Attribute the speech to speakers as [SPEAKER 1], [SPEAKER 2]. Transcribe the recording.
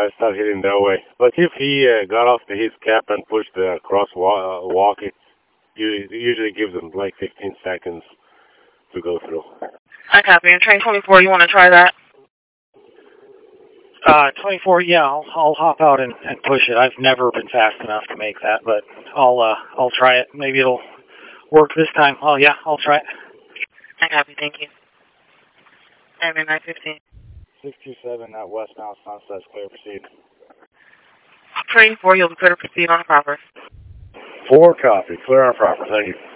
[SPEAKER 1] start hitting that way. But if he got off his cap and pushed the crosswalk, it usually gives him like 15 seconds to go through.
[SPEAKER 2] I copy. And train 24, you want to try that?
[SPEAKER 3] 24, yeah, I'll hop out and push it. I've never been fast enough to make that, but I'll try it. Maybe it'll work this time. Oh yeah, I'll try it.
[SPEAKER 2] I copy. Thank you. Airman 915.
[SPEAKER 4] 627 at westbound Sunset's clear, proceed.
[SPEAKER 2] Train 4, you'll be clear to proceed on the proper.
[SPEAKER 1] 4 copy. Clear on proper. Thank you.